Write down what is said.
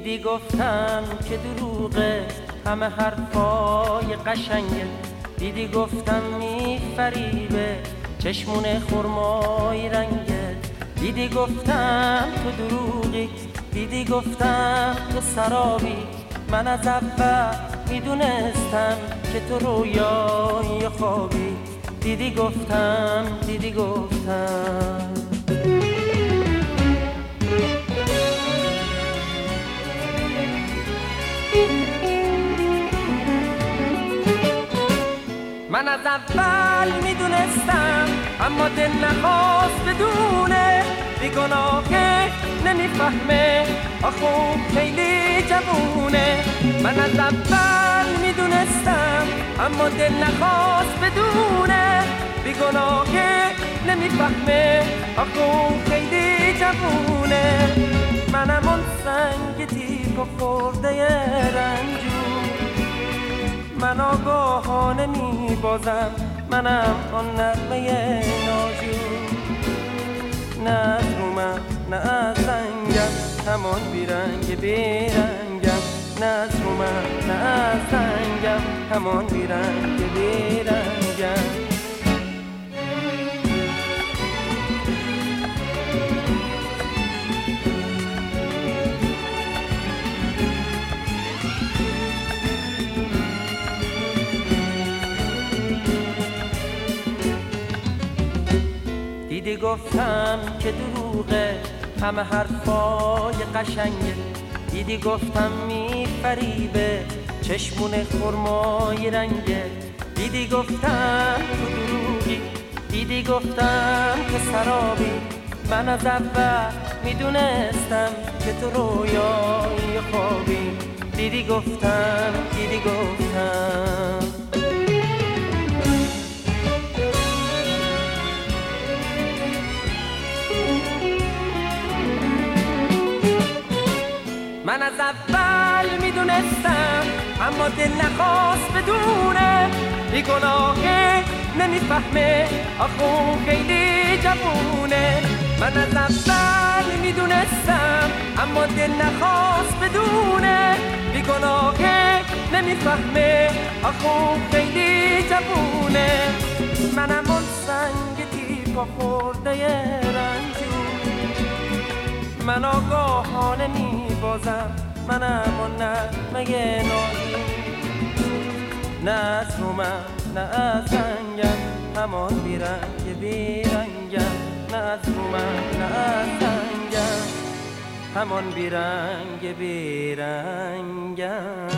دیدی گفتم که دروغه همه حرفای قشنگه، دیدی گفتم میفریبه چشمون خرمای رنگه، دیدی گفتم تو دروغی، دیدی گفتم تو سرابی، من از اول میدونستم که تو رویای خوابی، دیدی گفتم دیدی گفتم. من از اول میدونستم اما دل نخواست بدونه، بیگناهه نمیفهمه آخو خیلی جوونه. من از اول میدونستم اما دل نخواست بدونه، بیگناهه نمیفهمه آخو خیلی جوونه. منم اون سنگ تیپ و خورده رنجور، من آگاهانه میبازم، منم آن نغمه ناجور. نه از رومم نه از رنگم همان بیرنگ بیرنگم، نه از رومم نه از رنگم همان بیرنگ بیرنگم. دیدی گفتم که دروغه همه حرفای قشنگه، دیدی گفتم میفریبه چشمون خرمای رنگه، دیدی گفتم تو دروغی، دیدی گفتم که سرابی، من از اول میدونستم که تو رویای خوابی، دیدی گفتم دیدی گفتم. من از اول میدونستم اما دل نخواست بدونه، بیگناهه نمیفهمه آخو خیلی جوونه. من از اول میدونستم اما دل نخواست بدونه، بیگناهه نمیفهمه آخو خیلی جوونه. منم اون سنگ تیپا خورده رنجور، من آگاهانه میبازم، منم اون نغمه ناجور. نه از رومم نه از رنگم همان بیرنگ بیرنگم، نه از رومم نه از رنگم همان بیرنگ بیرنگم.